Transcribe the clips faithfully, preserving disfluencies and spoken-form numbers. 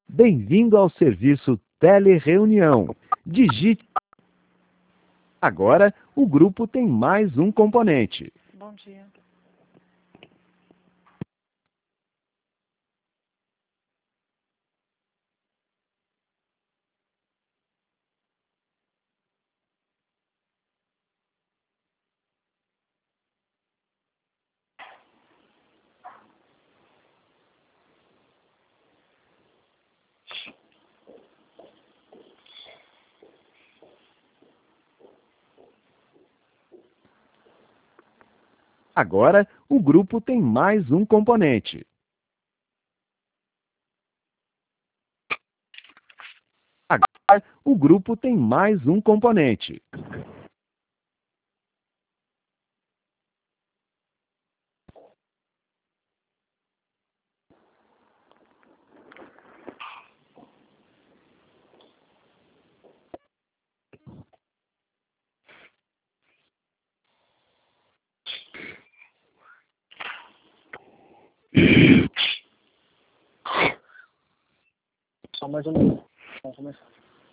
Bem-vindo ao serviço Telereunião. Digite. Agora, o grupo tem mais um componente. Bom dia. Agora, o grupo tem mais um componente. Agora, o grupo tem mais um componente. Só mais um minuto. Vamos começar.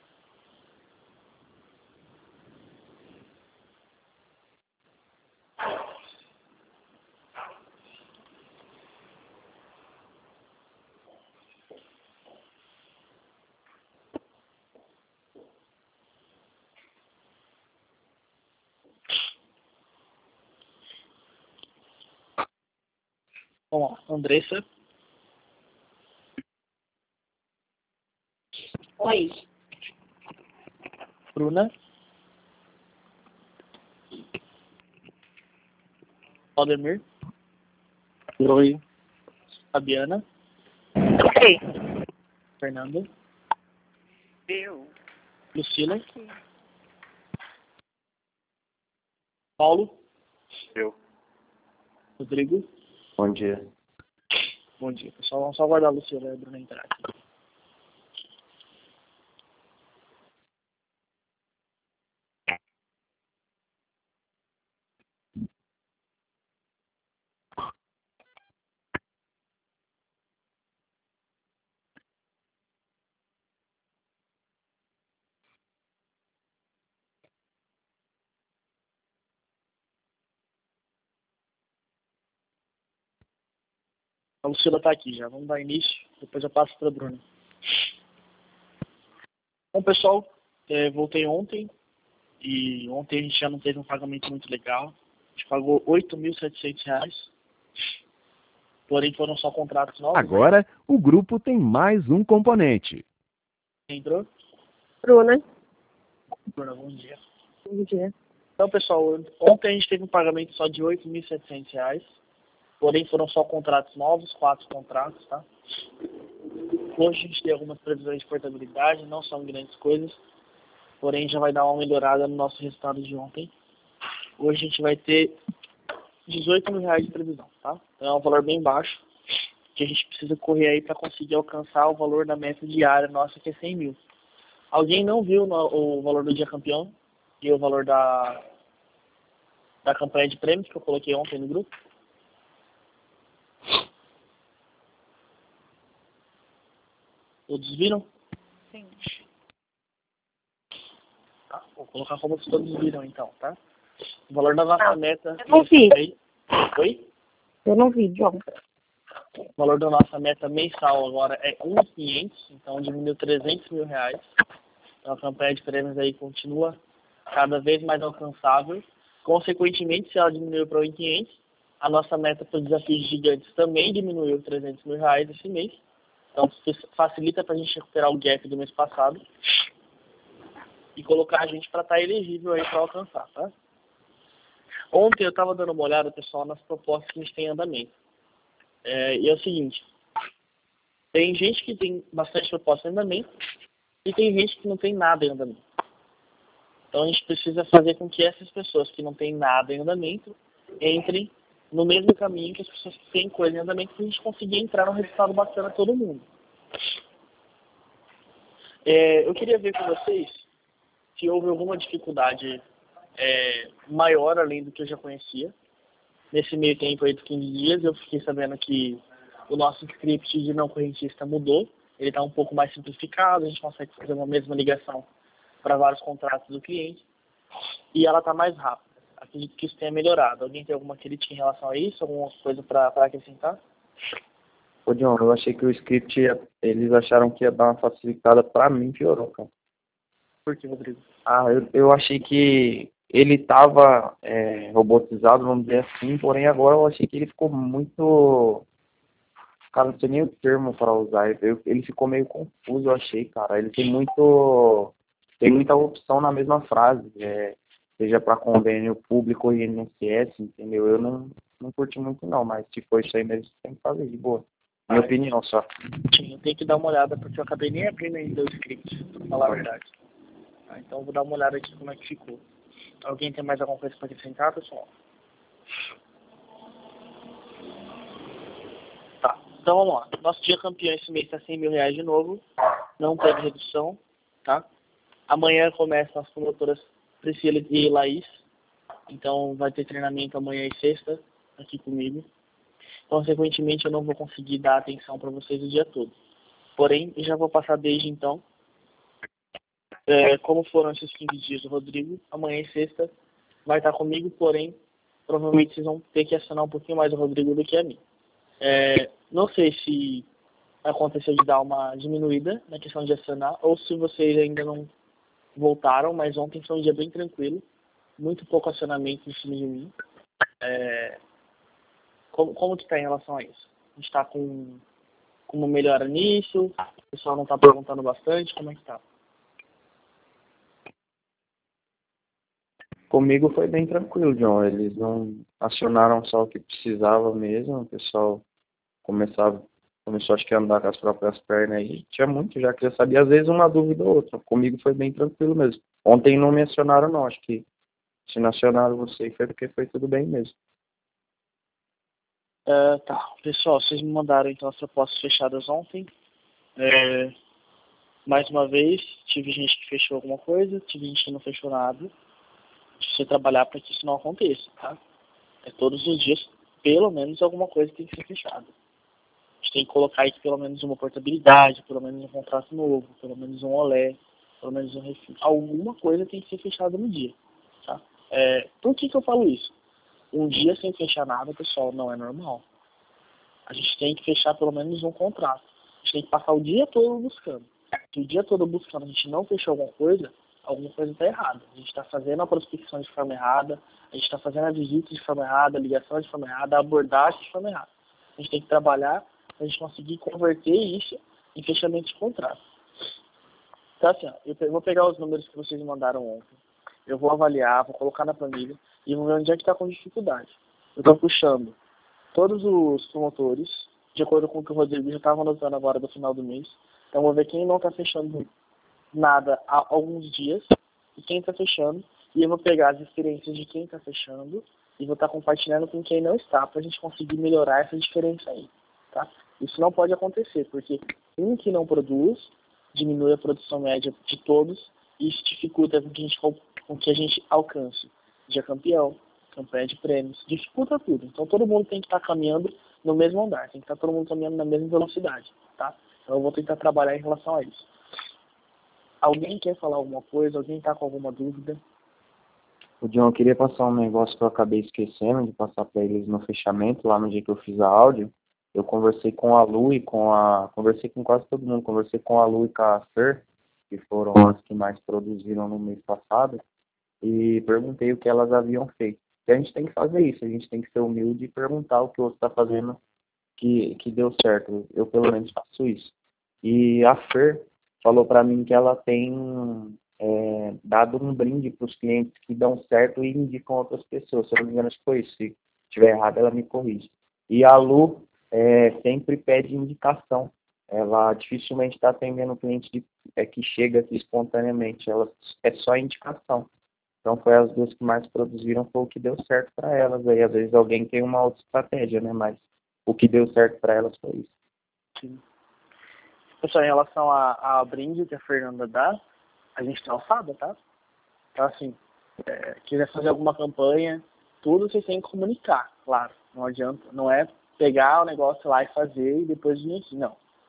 Vamos lá. Andressa. Oi. Bruna. Valdemir. Oi. Fabiana. Oi. Fernanda. Eu. Lucila. Aqui. Paulo. Eu. Rodrigo. Bom dia. Bom dia, pessoal. Vamos só aguardar a Lucila e a Bruna entrar aqui. A Lucila está aqui já. Vamos dar início. Depois eu passo para a Bruna. Bom, pessoal, é, voltei ontem. E ontem a gente já não teve um pagamento muito legal. A gente pagou oito mil e setecentos reais. Porém, foram só contratos novos. Agora, o grupo tem mais um componente. Entrou? Bruna. Bruna, bom dia. Bom dia. Então, pessoal, ontem a gente teve um pagamento só de oito mil e setecentos reais. Porém, foram só contratos novos, quatro contratos, tá? Hoje a gente tem algumas previsões de portabilidade, não são grandes coisas. Porém, já vai dar uma melhorada no nosso resultado de ontem. Hoje a gente vai ter dezoito mil reais de previsão, tá? Então é um valor bem baixo, que a gente precisa correr aí para conseguir alcançar o valor da meta diária nossa, que é cem mil. Alguém não viu no, o valor do dia campeão e o valor da, da campanha de prêmios que eu coloquei ontem no grupo? Todos viram? Sim. Tá, vou colocar como se todos viram então, tá? O valor da nossa Não, meta... eu não vi. Oi? Eu não vi, João. O valor da nossa meta mensal agora é um milhão e quinhentos, então diminuiu trezentos mil reais. Então a campanha de prêmios aí continua cada vez mais alcançável. Consequentemente, se ela diminuiu para um milhão e quinhentos, a nossa meta para os desafios gigantes também diminuiu trezentos mil reais esse mês. Então facilita para a gente recuperar o gap do mês passado e colocar a gente para estar elegível aí para alcançar, tá? Ontem eu estava dando uma olhada, pessoal, nas propostas que a gente tem em andamento. É, e é o seguinte, tem gente que tem bastante proposta em andamento e tem gente que não tem nada em andamento. Então a gente precisa fazer com que essas pessoas que não têm nada em andamento entrem no mesmo caminho que as pessoas que têm coisa em andamento, para a gente conseguir entrar num resultado bacana todo mundo. É, eu queria ver com vocês se houve alguma dificuldade é, maior além do que eu já conhecia. Nesse meio tempo aí de quinze dias, eu fiquei sabendo que o nosso script de não correntista mudou. ele está um pouco mais simplificado, a gente consegue fazer uma mesma ligação para vários contratos do cliente, e ela está mais rápida. Acredito que isso tenha melhorado. Alguém tem alguma crítica em relação a isso? Alguma coisa para acrescentar? Ô, John, eu achei que o script, ia, eles acharam que ia dar uma facilitada, pra mim piorou, cara. Por que, Rodrigo? Ah, eu, eu achei que ele estava é, robotizado, vamos dizer assim, porém agora eu achei que ele ficou muito... Cara, não sei nem o termo para usar, eu, ele ficou meio confuso, eu achei, cara. Ele tem muito... tem muita opção na mesma frase, é, seja para convênio público e I N S S, entendeu? Eu não, não curti muito não, mas se for isso aí mesmo, tem que fazer de boa. Minha opinião só. Sim, eu tenho que dar uma olhada, porque eu acabei nem abrindo ainda o script, pra falar a verdade. Ah, então eu vou dar uma olhada aqui como é que ficou. Alguém tem mais alguma coisa para acrescentar, pessoal? Tá, então vamos lá. Nosso dia campeão esse mês está cem mil reais de novo. Não teve redução, tá? Amanhã começam as promotoras Priscila e Laís. Então vai ter treinamento amanhã e sexta aqui comigo. Consequentemente, eu não vou conseguir dar atenção para vocês o dia todo. Porém, já vou passar desde então. É, como foram esses quinze dias do Rodrigo, amanhã e sexta vai estar comigo, porém, provavelmente vocês vão ter que acionar um pouquinho mais o Rodrigo do que a mim. É, não sei se aconteceu de dar uma diminuída na questão de acionar, ou se vocês ainda não voltaram, mas ontem foi um dia bem tranquilo, muito pouco acionamento em cima de mim. É, Como, como que está em relação a isso? A gente está com, com uma melhora nisso? O pessoal não está perguntando bastante? Como é que está? Comigo foi bem tranquilo, John. Eles não acionaram só o que precisava mesmo. O pessoal começava, começou acho que a andar com as próprias pernas aí. Tinha muito já que já sabia, às vezes uma dúvida ou outra. Comigo foi bem tranquilo mesmo. Ontem não me acionaram não, acho que se não acionaram você foi porque foi tudo bem mesmo. Uh, tá, pessoal, vocês me mandaram então as propostas fechadas ontem. É, mais uma vez, tive gente que fechou alguma coisa, tive gente que não fechou nada. Você trabalhar para que isso não aconteça, tá? É todos os dias, pelo menos alguma coisa tem que ser fechada. A gente tem que colocar aí pelo menos uma portabilidade, pelo menos um contrato novo, pelo menos um olé, pelo menos um refil. Alguma coisa tem que ser fechada no dia, tá? É, por que que eu falo isso? Um dia sem fechar nada, pessoal, não é normal. A gente tem que fechar pelo menos um contrato. A gente tem que passar o dia todo buscando. Se o dia todo buscando a gente não fechou alguma coisa, alguma coisa está errada. A gente está fazendo a prospecção de forma errada, a gente está fazendo a visita de forma errada, a ligação de forma errada, a abordagem de forma errada. A gente tem que trabalhar para a gente conseguir converter isso em fechamento de contrato. Então assim, ó, eu vou pegar os números que vocês mandaram ontem. Eu vou avaliar, vou colocar na planilha e vou ver onde é que está com dificuldade. Eu estou puxando todos os promotores, de acordo com o que o Rodrigo já estava anotando agora do final do mês. Então vou ver quem não está fechando nada há alguns dias e quem está fechando. E eu vou pegar as experiências de quem está fechando e vou estar tá compartilhando com quem não está, para a gente conseguir melhorar essa diferença aí. Tá? Isso não pode acontecer, porque um que não produz diminui a produção média de todos e isso dificulta com que a gente, com que a gente alcance dia campeão, campanha de prêmios, dificulta tudo. Então todo mundo tem que estar tá caminhando no mesmo andar, tem que estar tá todo mundo caminhando na mesma velocidade, tá? Então eu vou tentar trabalhar em relação a isso. Alguém quer falar alguma coisa? Alguém está com alguma dúvida? O John, eu queria passar um negócio que eu acabei esquecendo de passar para eles no fechamento, lá no dia que eu fiz a áudio. Eu conversei com a Lu e com a... Conversei com quase todo mundo. Conversei com a Lu e com a Fer, que foram as que mais produziram no mês passado, e perguntei o que elas haviam feito. E a gente tem que fazer isso, a gente tem que ser humilde e perguntar o que o outro está fazendo que, que deu certo. Eu, pelo menos, faço isso. E a Fer falou para mim que ela tem é, dado um brinde para os clientes que dão certo e indicam outras pessoas. Se eu não me engano, acho que foi isso. Se estiver errado, ela me corrige. E a Lu é, sempre pede indicação. Ela dificilmente está atendendo o cliente de, é, que chega aqui espontaneamente. Ela, é só indicação. Então, foi as duas que mais produziram, foi o que deu certo para elas. Aí, às vezes, alguém tem uma outra estratégia, né? Mas o que deu certo para elas foi isso. Sim. Pessoal, em relação a, a brinde que a Fernanda dá, a gente está alçada, tá? Então, assim, é, quiser fazer alguma campanha, tudo vocês têm que comunicar, claro. Não adianta, não é pegar o negócio lá e fazer e depois vir aqui, não.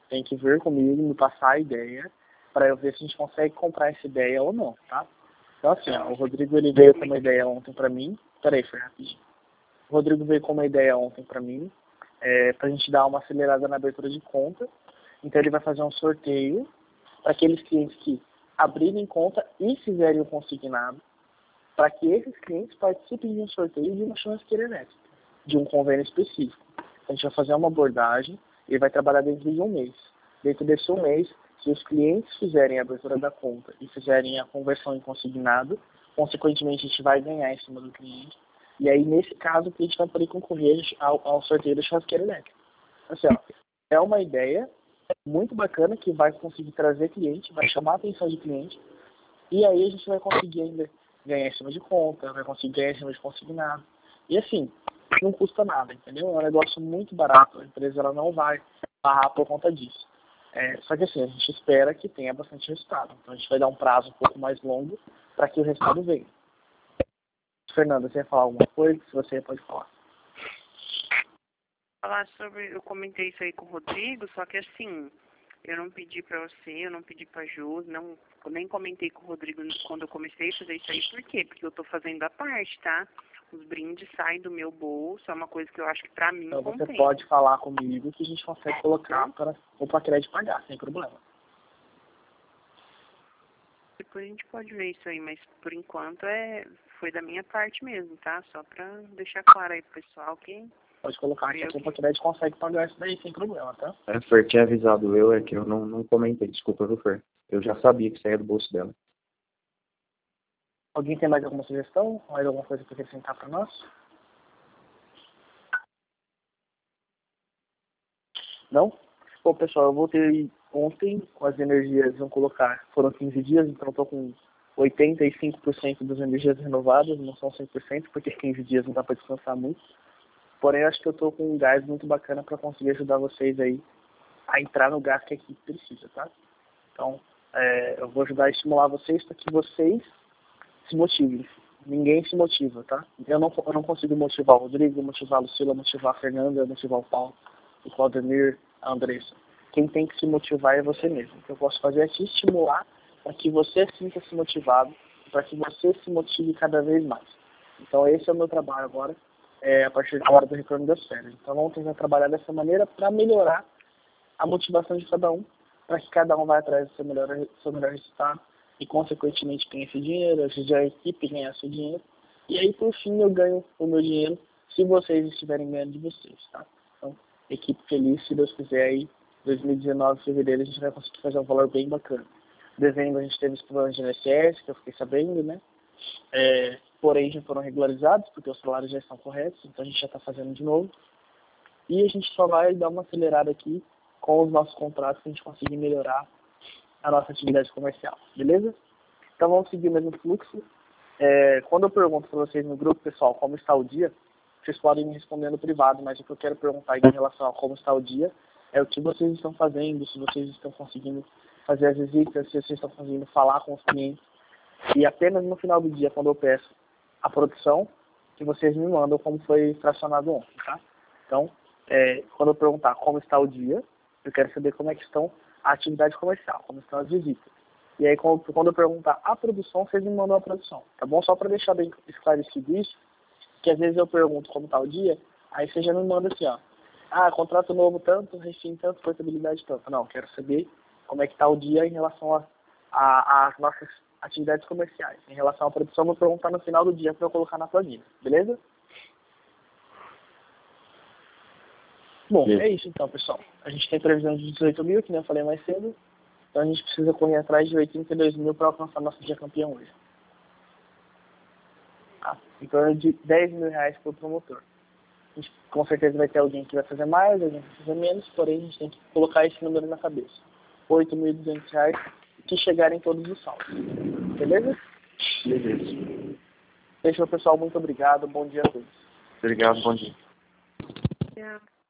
tem que vir comigo, me passar a ideia, para eu ver se a gente consegue comprar essa ideia ou não, tá? Então assim, ó, o Rodrigo ele veio com uma ideia ontem para mim. Peraí, foi rapidinho. O Rodrigo veio com uma ideia ontem para mim, é, para a gente dar uma acelerada na abertura de conta. Então ele vai fazer um sorteio para aqueles clientes que abrirem conta e fizerem o consignado, para que esses clientes participem de um sorteio de uma churrasqueira elétrica, de um convênio específico. A gente vai fazer uma abordagem e vai trabalhar dentro de um mês. Dentro desse um mês, se os clientes fizerem a abertura da conta e fizerem a conversão em consignado, consequentemente a gente vai ganhar em cima do cliente. E aí, nesse caso, o cliente vai poder concorrer ao, ao sorteio da churrasqueira elétrica. Assim, ó, é uma ideia muito bacana que vai conseguir trazer cliente, vai chamar a atenção de cliente, e aí a gente vai conseguir ainda ganhar em cima de conta, vai conseguir ganhar em cima de consignado. E assim, não custa nada, entendeu? É um negócio muito barato, a empresa ela não vai barrar por conta disso. É, só que assim, a gente espera que tenha bastante resultado. Então a gente vai dar um prazo um pouco mais longo para que o resultado venha. Fernanda, você ia falar alguma coisa? Se você pode falar. Falar sobre, eu comentei isso aí com o Rodrigo, só que assim, eu não pedi pra você, eu não pedi pra Ju, não, eu nem comentei com o Rodrigo quando eu comecei a fazer isso aí. Por quê? Porque eu tô fazendo a parte, tá? Os brindes saem do meu bolso, é uma coisa que eu acho que pra mim Então você compensa. pode falar comigo que a gente consegue colocar para o paquete pagar, sem problema. Depois a gente pode ver isso aí, mas por enquanto é, foi da minha parte mesmo, tá? Só pra deixar claro aí pro pessoal que... Pode colocar que a paquete consegue pagar isso daí sem problema, tá? É, Fer, tinha avisado eu, é que eu não, não comentei, desculpa, viu, Fer? Eu já sabia que saía do bolso dela. Alguém tem mais alguma sugestão? Mais alguma coisa para acrescentar para nós? Não? Bom, pessoal, eu voltei ontem com as energias, vamos colocar, foram quinze dias, então eu estou com oitenta e cinco por cento das energias renovadas, não são cem por cento, porque quinze dias não dá para descansar muito. Porém, eu acho que eu estou com um gás muito bacana para conseguir ajudar vocês aí a entrar no gás que a equipe precisa, tá? Então, é, eu vou ajudar a estimular vocês para que vocês se motivem. Ninguém se motiva, tá? Eu não, eu não consigo motivar o Rodrigo, motivar a Lucila, motivar a Fernanda, motivar o Paulo, o Claudemir, a Andressa. Quem tem que se motivar é você mesmo. O que eu posso fazer é te estimular para que você sinta-se motivado, para que você se motive cada vez mais. Então, esse é o meu trabalho agora, é, a partir da hora do retorno das férias. Então, vamos tentar trabalhar dessa maneira para melhorar a motivação de cada um, para que cada um vá atrás do seu melhor, seu melhor resultado e, consequentemente, ganhe esse dinheiro, ajude a equipe a ganhar seu dinheiro. E aí, por fim, eu ganho o meu dinheiro se vocês estiverem ganhando de vocês, tá? Então, equipe feliz, se Deus quiser, aí, dois mil e dezenove, fevereiro, a gente vai conseguir fazer um valor bem bacana. Dezembro, a gente teve os problemas de I N S S, que eu fiquei sabendo, né? É, porém, já foram regularizados, porque os salários já estão corretos, então a gente já está fazendo de novo. E a gente só vai dar uma acelerada aqui com os nossos contratos para a gente conseguir melhorar a nossa atividade comercial, beleza? Então vamos seguir o mesmo fluxo. É, quando eu pergunto para vocês no grupo, pessoal, como está o dia, vocês podem me responder no privado, mas o que eu quero perguntar em relação a como está o dia é o que vocês estão fazendo, se vocês estão conseguindo fazer as visitas, se vocês estão conseguindo falar com os clientes. E apenas no final do dia, quando eu peço a produção, que vocês me mandam como foi fracionado ontem, tá? Então, é, quando eu perguntar como está o dia, eu quero saber como é que estão a atividade comercial, como estão as visitas. E aí, quando, quando eu perguntar a produção, vocês me mandam a produção, tá bom? Só para deixar bem esclarecido isso, que às vezes eu pergunto como está o dia, aí você já me manda assim, ó, ah, contrato novo tanto, refim tanto, portabilidade tanto. Não, quero saber como é que está o dia em relação às nossas atividades comerciais. Em relação à produção, eu vou perguntar no final do dia para eu colocar na planilha, beleza? Bom, Beleza. É isso então, pessoal. A gente tem previsão de dezoito mil, que nem eu falei mais cedo. Então a gente precisa correr atrás de oitenta e dois mil para alcançar nosso dia campeão hoje. Tá? Em torno de dez mil reais por promotor. A gente, com certeza vai ter alguém que vai fazer mais, alguém que vai fazer menos, porém a gente tem que colocar esse número na cabeça. oito mil e duzentos reais que chegarem todos os saldos. Beleza? Beleza. Fechou, pessoal. Muito obrigado. Bom dia a todos. Obrigado, bom dia. Yeah.